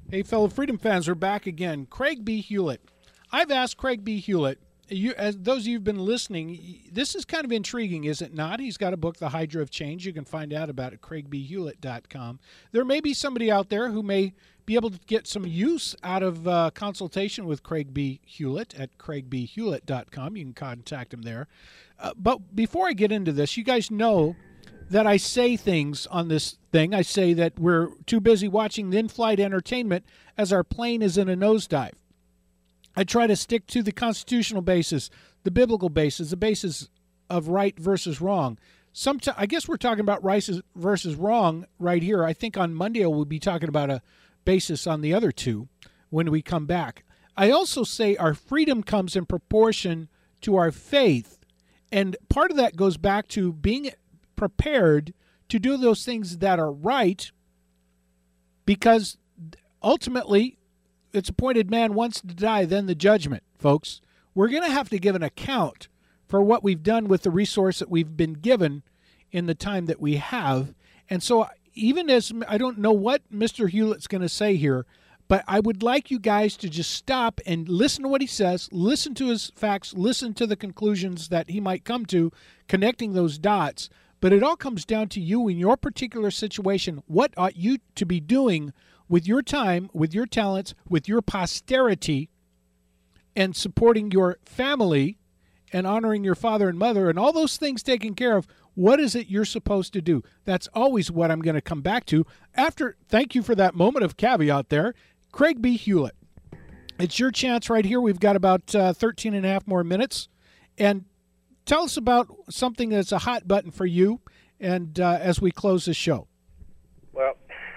Hey, fellow Freedom fans, we're back again. Craig B. Hewlett. I've asked Craig B. Hewlett, as those of you who've been listening, this is kind of intriguing, is it not? He's got a book, The Hydra of Change. You can find out about it at craigbhewlett.com. There may be somebody out there who may be able to get some use out of consultation with Craig B. Hewlett at craigbhewlett.com. You can contact him there. But before I get into this, you guys know that I say things on this thing. I say that we're too busy watching the in-flight entertainment as our plane is in a nosedive. I try to stick to the constitutional basis, the biblical basis, the basis of right versus wrong. I guess we're talking about right versus wrong right here. I think on Monday we'll be talking about a basis on the other two when we come back. I also say our freedom comes in proportion to our faith. And part of that goes back to being prepared to do those things that are right, because ultimately it's appointed man once to die, then the judgment, folks. We're going to have to give an account for what we've done with the resource that we've been given in the time that we have. And so even as I don't know what Mr. Hewlett's going to say here, but I would like you guys to just stop and listen to what he says, listen to his facts, listen to the conclusions that he might come to, connecting those dots. But it all comes down to you in your particular situation. What ought you to be doing with your time, with your talents, with your posterity, and supporting your family and honoring your father and mother and all those things taken care of? What is it you're supposed to do? That's always what I'm going to come back to after. Thank you for that moment of caveat there. Craig B. Hewlett, it's your chance right here. We've got about 13 and a half more minutes. And tell us about something that's a hot button for you, and as we close the show. Well,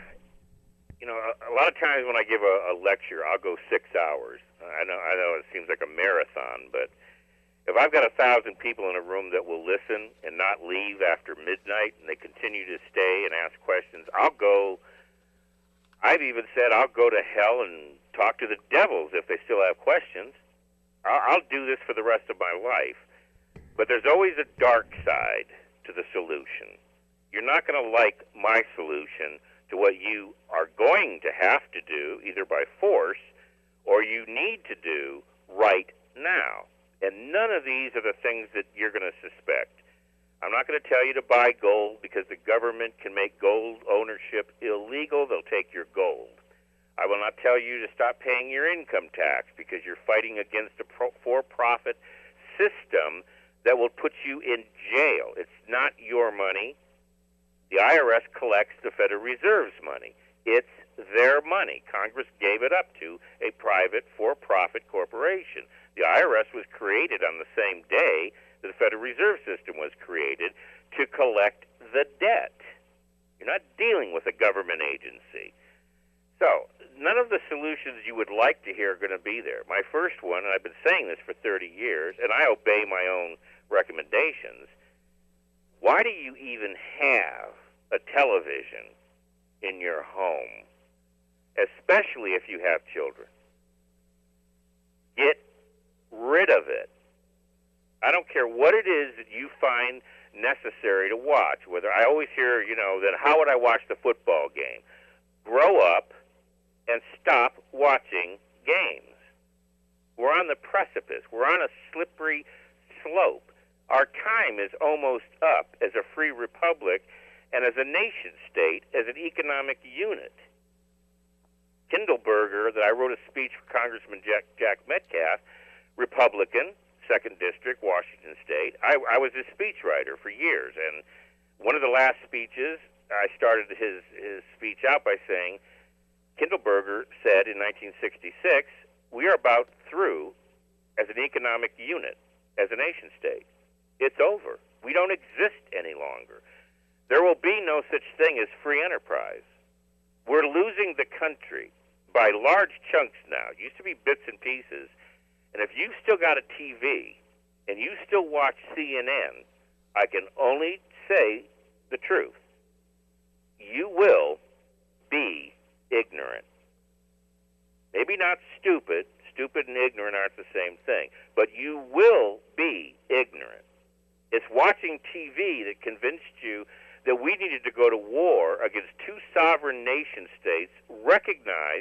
a lot of times when I give a lecture, I'll go 6 hours. I know it seems like a marathon, but if I've got 1,000 people in a room that will listen and not leave after midnight, and they continue to stay and ask questions, I'll go. I've even said I'll go to hell and talk to the devils if they still have questions. I'll do this for the rest of my life. But there's always a dark side to the solution. You're not going to like my solution to what you are going to have to do, either by force or you need to do right now. And none of these are the things that you're going to suspect. I'm not going to tell you to buy gold because the government can make gold ownership illegal. They'll take your gold. I will not tell you to stop paying your income tax because you're fighting against a for-profit system that will put you in jail. It's not your money. The IRS collects the Federal Reserve's money. It's their money. Congress gave it up to a private for-profit corporation. The IRS was created on the same day that the Federal Reserve System was created to collect the debt. You're not dealing with a government agency. So none of the solutions you would like to hear are going to be there. My first one, and I've been saying this for 30 years, and I obey my own recommendations, why do you even have a television in your home, especially if you have children? Get rid of it. I don't care what it is that you find necessary to watch. Whether I always hear, that how would I watch the football game? Grow up and stop watching games. We're on the precipice. We're on a slippery slope. Our time is almost up as a free republic and as a nation state, as an economic unit. Kindleberger, that I wrote a speech for Congressman Jack Metcalf, Republican, 2nd District, Washington State. I was his speechwriter for years, and one of the last speeches, I started his speech out by saying, Kindleberger said in 1966, we are about through as an economic unit, as a nation state. It's over. We don't exist any longer. There will be no such thing as free enterprise. We're losing the country by large chunks now. It used to be bits and pieces. And if you've still got a TV and you still watch CNN, I can only say the truth. You will be ignorant. Maybe not stupid. Stupid and ignorant aren't the same thing. But you will be ignorant. It's watching TV that convinced you that we needed to go to war against two sovereign nation states recognized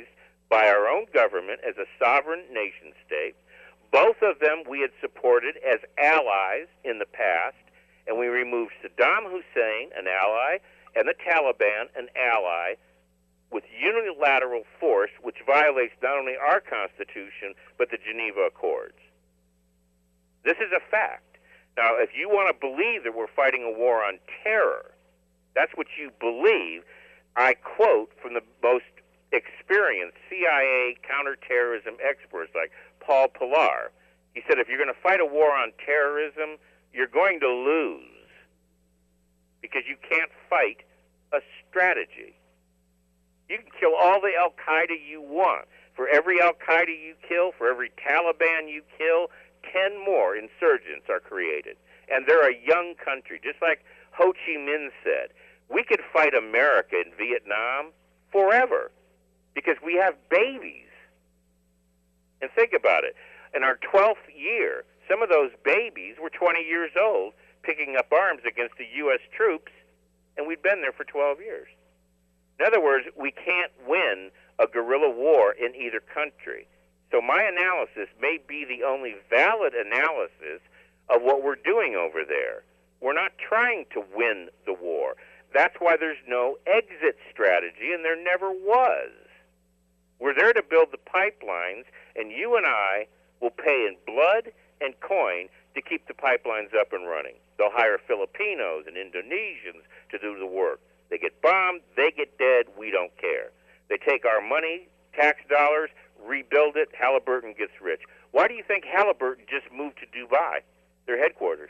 by our own government as a sovereign nation state. Both of them we had supported as allies in the past, and we removed Saddam Hussein, an ally, and the Taliban, an ally, with unilateral force, which violates not only our Constitution, but the Geneva Accords. This is a fact. Now, if you want to believe that we're fighting a war on terror, that's what you believe. I quote from the most experienced CIA counterterrorism experts like Paul Pillar. He said, if you're going to fight a war on terrorism, you're going to lose because you can't fight a strategy. You can kill all the Al-Qaeda you want. For every Al-Qaeda you kill, for every Taliban you kill, 10 more insurgents are created. And they're a young country. Just like Ho Chi Minh said, we could fight America in Vietnam forever because we have babies. And think about it. In our 12th year, some of those babies were 20 years old picking up arms against the U.S. troops, and we'd been there for 12 years. In other words, we can't win a guerrilla war in either country. So my analysis may be the only valid analysis of what we're doing over there. We're not trying to win the war. That's why there's no exit strategy, and there never was. We're there to build the pipelines, and you and I will pay in blood and coin to keep the pipelines up and running. They'll hire Filipinos and Indonesians to do the work. They get bombed, they get dead, we don't care. They take our money, tax dollars, rebuild it, Halliburton gets rich. Why do you think Halliburton just moved to Dubai, their headquarters?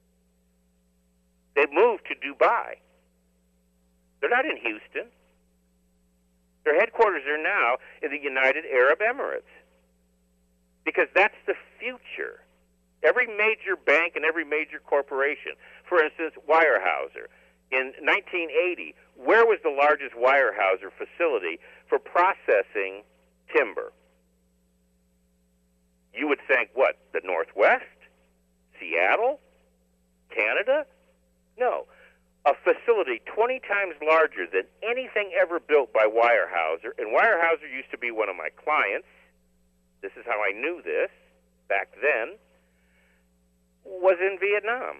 They moved to Dubai. They're not in Houston. Their headquarters are now in the United Arab Emirates because that's the future. Every major bank and every major corporation, for instance, Weyerhaeuser, in 1980, where was the largest Weyerhaeuser facility for processing timber? You would think, what, the Northwest? Seattle? Canada? No. A facility 20 times larger than anything ever built by Weyerhaeuser, and Weyerhaeuser used to be one of my clients. This is how I knew this back then, was in Vietnam,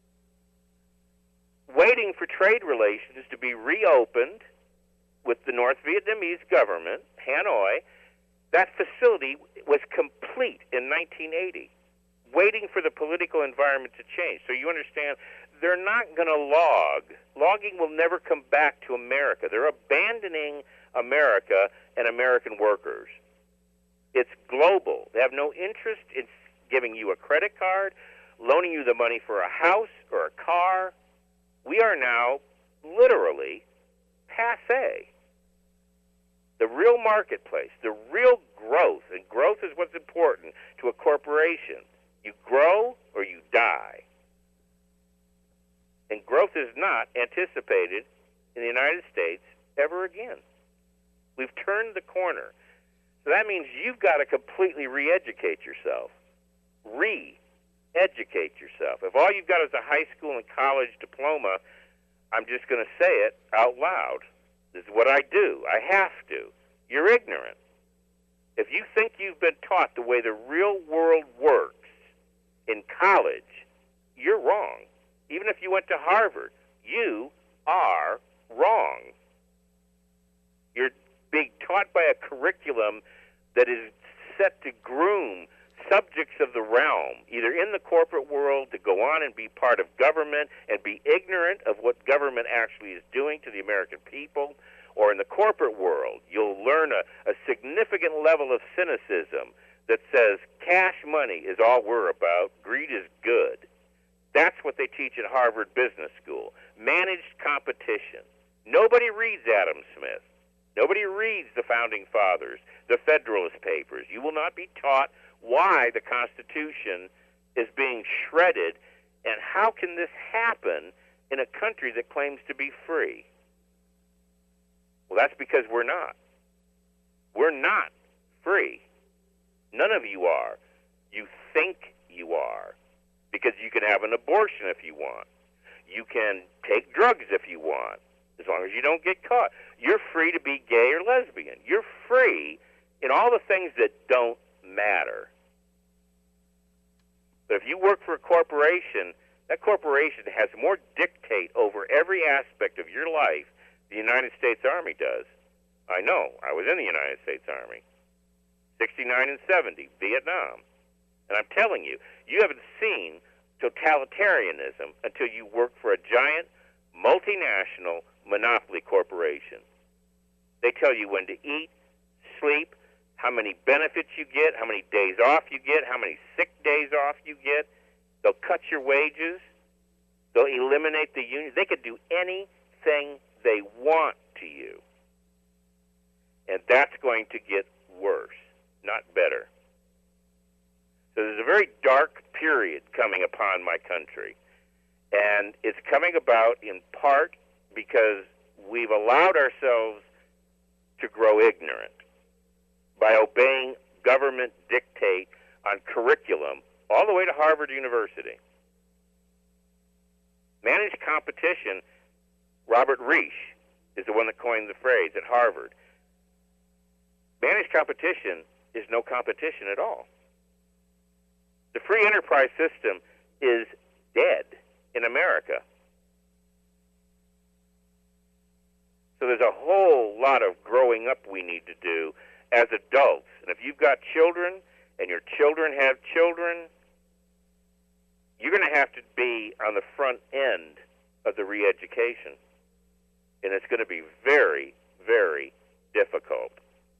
waiting for trade relations to be reopened with the North Vietnamese government, Hanoi. That facility was complete in 1980, waiting for the political environment to change. So you understand, they're not going to log. Logging will never come back to America. They're abandoning America and American workers. It's global. They have no interest in giving you a credit card, loaning you the money for a house or a car. We are now literally passé. The real marketplace, the real growth, and growth is what's important to a corporation. You grow or you die. And growth is not anticipated in the United States ever again. We've turned the corner. So that means you've got to completely re-educate yourself. Re-educate yourself. If all you've got is a high school and college diploma, I'm just going to say it out loud. This is what I do. I have to. You're ignorant. If you think you've been taught the way the real world works in college, you're wrong. Even if you went to Harvard, you are wrong. You're being taught by a curriculum that is set to groom subjects of the realm, either in the corporate world to go on and be part of government and be ignorant of what government actually is doing to the American people, or in the corporate world, you'll learn a significant level of cynicism that says cash money is all we're about, greed is good. That's what they teach at Harvard Business School. Managed competition. Nobody reads Adam Smith. Nobody reads the Founding Fathers, the Federalist Papers. You will not be taught why the Constitution is being shredded, and how can this happen in a country that claims to be free? Well, that's because we're not. We're not free. None of you are. You think you are, because you can have an abortion if you want. You can take drugs if you want, as long as you don't get caught. You're free to be gay or lesbian. You're free in all the things that don't matter. But if you work for a corporation, that corporation has more dictate over every aspect of your life than the United States Army does. I know. I was in the United States Army. 69 and 70, Vietnam. And I'm telling you, you haven't seen totalitarianism until you work for a giant multinational monopoly corporation. They tell you when to eat, sleep, how many benefits you get, how many days off you get, how many sick days off you get. They'll cut your wages. They'll eliminate the union. They could do anything they want to you. And that's going to get worse, not better. So there's a very dark period coming upon my country. And it's coming about in part because we've allowed ourselves to grow ignorant by obeying government dictate on curriculum all the way to Harvard University. Managed competition, Robert Reich is the one that coined the phrase at Harvard. Managed competition is no competition at all. The free enterprise system is dead in America. So there's a whole lot of growing up we need to do as adults. And if you've got children and your children have children, you're going to have to be on the front end of the re-education. And it's going to be very, very difficult.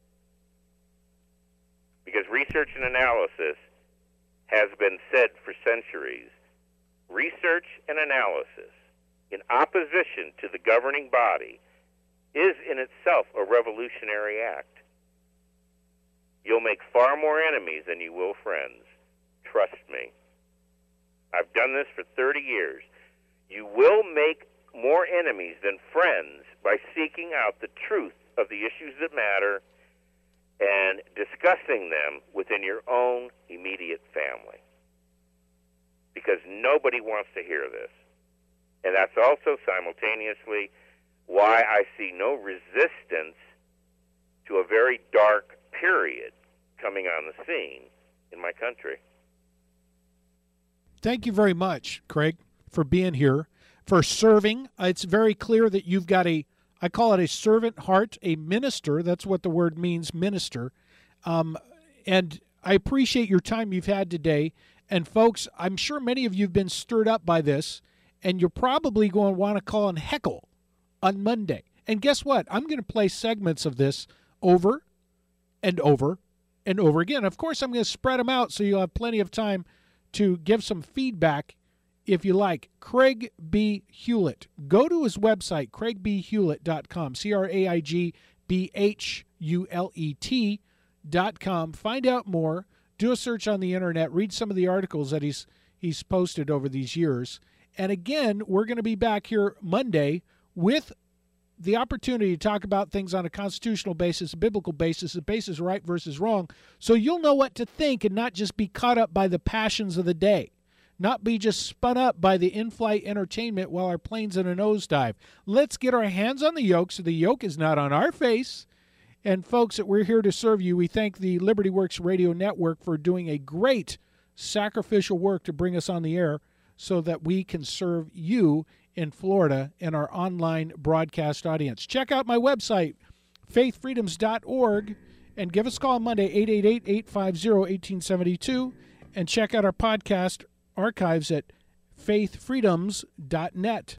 Because research and analysis has been said for centuries. Research and analysis in opposition to the governing body is in itself a revolutionary act. You'll make far more enemies than you will friends. Trust me. I've done this for 30 years. You will make more enemies than friends by seeking out the truth of the issues that matter and discussing them within your own immediate family. Because nobody wants to hear this. And that's also simultaneously why I see no resistance to a very dark period coming on the scene in my country. Thank you very much, Craig, for being here, for serving. It's very clear that you've got I call it a servant heart, a minister. That's what the word means, minister. And I appreciate your time you've had today. And folks, I'm sure many of you have been stirred up by this, and you're probably going to want to call and heckle on Monday. And guess what? I'm going to play segments of this over and over and over again. Of course, I'm going to spread them out so you'll have plenty of time to give some feedback if you like. Craig B. Hewlett. Go to his website, craigbhewlett.com, craigbhewlett.com. Find out more. Do a search on the internet. Read some of the articles that he's posted over these years. And again, we're going to be back here Monday with the opportunity to talk about things on a constitutional basis, a biblical basis, a basis right versus wrong, so you'll know what to think and not just be caught up by the passions of the day, not be just spun up by the in-flight entertainment while our plane's in a nosedive. Let's get our hands on the yoke so the yoke is not on our face. And folks, we're here to serve you. We thank the Liberty Works Radio Network for doing a great sacrificial work to bring us on the air so that we can serve you in Florida and our online broadcast audience. Check out my website, faithfreedoms.org, and give us a call Monday, 888-850-1872, and check out our podcast archives at faithfreedoms.net.